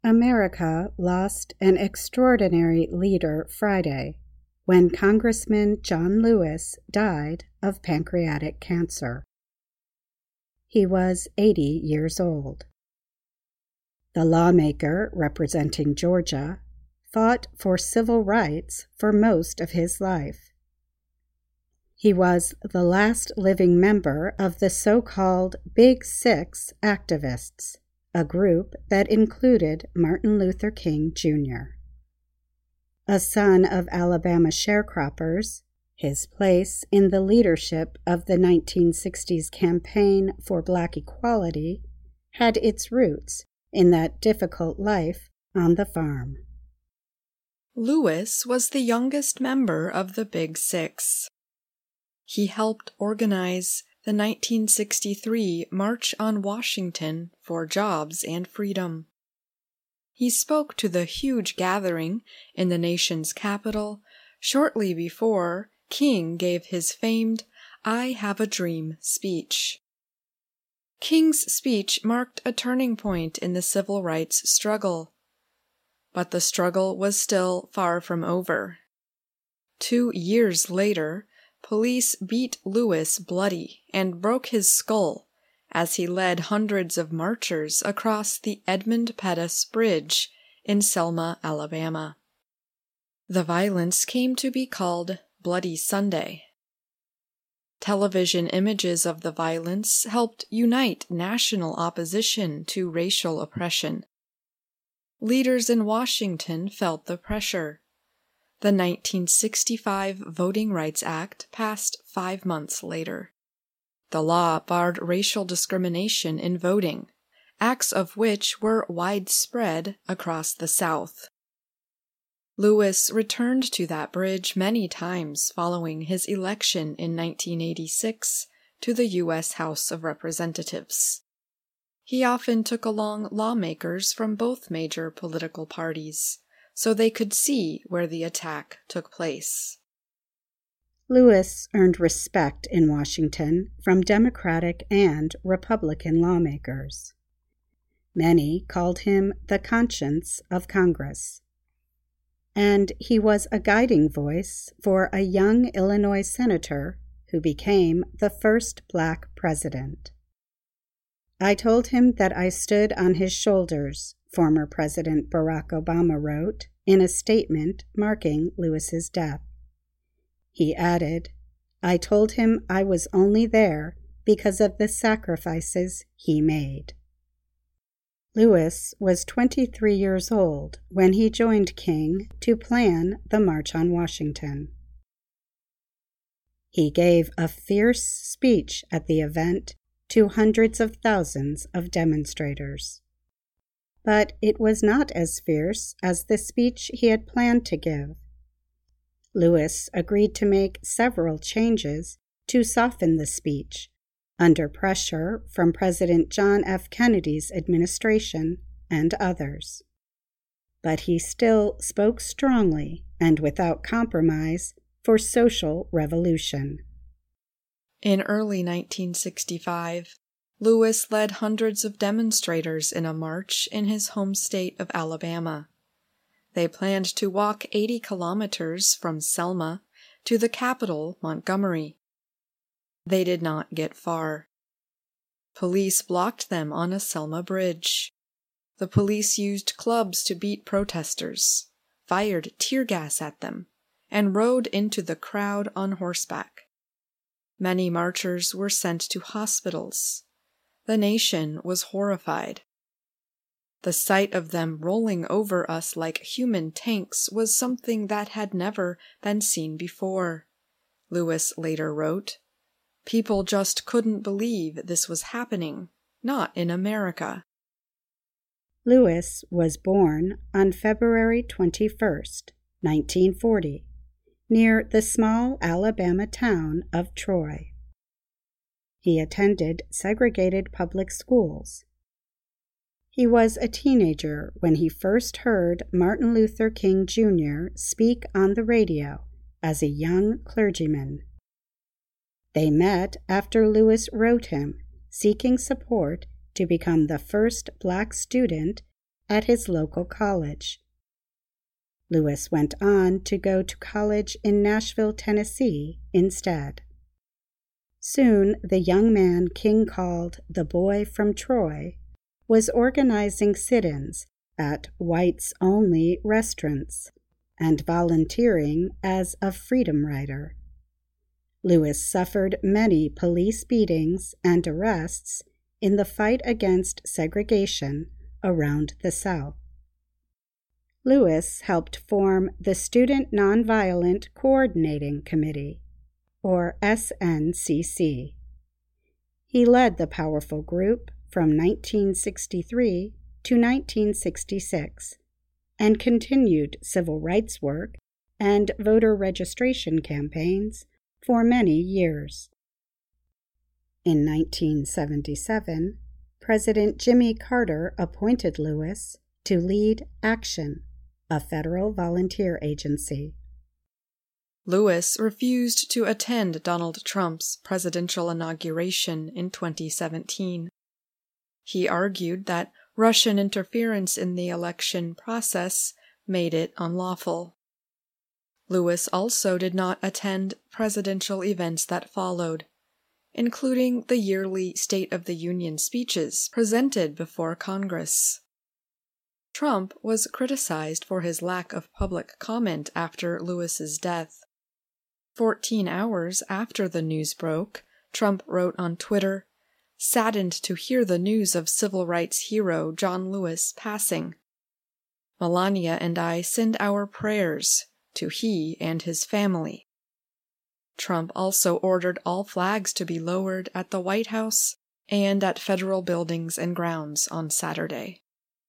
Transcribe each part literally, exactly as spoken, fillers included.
America lost an extraordinary leader Friday when Congressman John Lewis died of pancreatic cancer. He was eighty years old. The lawmaker representing Georgia fought for civil rights for most of his life. He was the last living member of the so-called Big Six activists, a group that included Martin Luther King Junior A son of Alabama sharecroppers, his place in the leadership of the nineteen sixties campaign for Black equality had its roots in that difficult life on the farm. Lewis was the youngest member of the Big Six. He helped organize the nineteen sixty-three March on Washington for Jobs and Freedom. He spoke to the huge gathering in the nation's capital shortly before King gave his famed "I Have a Dream" speech. King's speech marked a turning point in the civil rights struggle. But the struggle was still far from over. Two years later, police beat Lewis bloody and broke his skull as he led hundreds of marchers across the Edmund Pettus Bridge in Selma, Alabama. The violence came to be called Bloody Sunday. Television images of the violence helped unite national opposition to racial oppression. Leaders in Washington felt the pressure. The nineteen sixty-five Voting Rights Act passed five months later. The law barred racial discrimination in voting, acts of which were widespread across the South. Lewis returned to that bridge many times following his election in nineteen eighty-six to the U S House of Representatives. He often took along lawmakers from both major political parties, so they could see where the attack took place. Lewis earned respect in Washington from Democratic and Republican lawmakers. Many called him the conscience of Congress. And he was a guiding voice for a young Illinois senator who became the first Black president. I told him that I stood on his shoulders, former President Barack Obama wrote in a statement marking Lewis's death. He added, I told him I was only there because of the sacrifices he made. Lewis was twenty-three years old when he joined King to plan the March on Washington. He gave a fierce speech at the event to hundreds of thousands of demonstrators. But it was not as fierce as the speech he had planned to give. Lewis agreed to make several changes to soften the speech, under pressure from President John F. Kennedy's administration and others. But he still spoke strongly and without compromise for social revolution. In early nineteen sixty-five, Lewis led hundreds of demonstrators in a march in his home state of Alabama. They planned to walk eighty kilometers from Selma to the capital, Montgomery. They did not get far. Police blocked them on a Selma bridge. The police used clubs to beat protesters, fired tear gas at them, and rode into the crowd on horseback. Many marchers were sent to hospitals. The nation was horrified. The sight of them rolling over us like human tanks was something that had never been seen before, Lewis later wrote. People just couldn't believe this was happening, not in America. Lewis was born on February twenty-first, nineteen forty, near the small Alabama town of Troy. He attended segregated public schools. He was a teenager when he first heard Martin Luther King Junior speak on the radio as a young clergyman. They met after Lewis wrote him, seeking support to become the first Black student at his local college. Lewis went on to go to college in Nashville, Tennessee, instead. Soon, the young man King called the Boy from Troy was organizing sit-ins at whites-only restaurants and volunteering as a freedom rider. Lewis suffered many police beatings and arrests in the fight against segregation around the South. Lewis helped form the Student Nonviolent Coordinating Committee, or S N C C. He led the powerful group from nineteen sixty-three to nineteen sixty-six and continued civil rights work and voter registration campaigns for many years. In nineteen seventy-seven, President Jimmy Carter appointed Lewis to lead Action, a federal volunteer agency. Lewis refused to attend Donald Trump's presidential inauguration in twenty seventeen. He argued that Russian interference in the election process made it unlawful. Lewis also did not attend presidential events that followed, including the yearly State of the Union speeches presented before Congress. Trump was criticized for his lack of public comment after Lewis's death. Fourteen hours after the news broke, Trump wrote on Twitter, "Saddened to hear the news of civil rights hero John Lewis passing. Melania and I send our prayers to he and his family." Trump also ordered all flags to be lowered at the White House and at federal buildings and grounds on Saturday.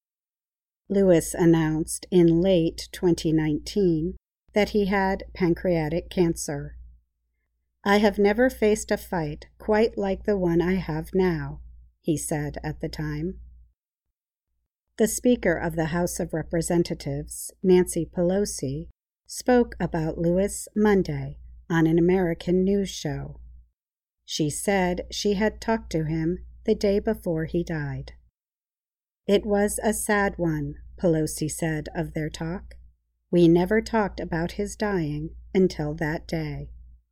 Lewis announced in late twenty nineteen that he had pancreatic cancer. "I have never faced a fight quite like the one I have now," he said at the time. The Speaker of the House of Representatives, Nancy Pelosi, spoke about Lewis Monday on an American news show. She said she had talked to him the day before he died. "It was a sad one," Pelosi said of their talk. "We never talked about his dying until that day."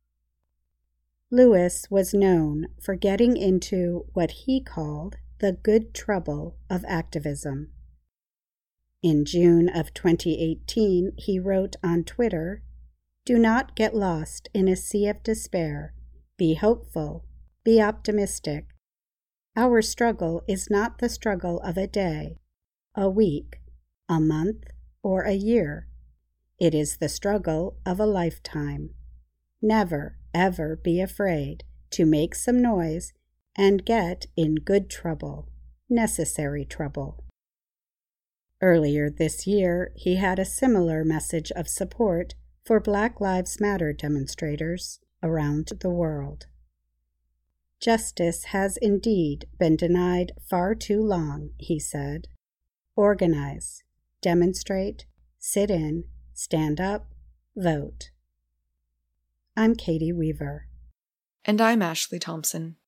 Lewis was known for getting into what he called the good trouble of activism. In June of twenty eighteen, he wrote on Twitter, "Do not get lost in a sea of despair. Be hopeful. Be optimistic. Our struggle is not the struggle of a day, a week, a month, or a year. It is the struggle of a lifetime. Never, ever be afraid to make some noise and get in good trouble, necessary trouble." Earlier this year, he had a similar message of support for Black Lives Matter demonstrators around the world. "Justice has indeed been denied far too long," he said. "Organize, demonstrate, sit in, stand up, vote." I'm Katie Weaver. And I'm Ashley Thompson.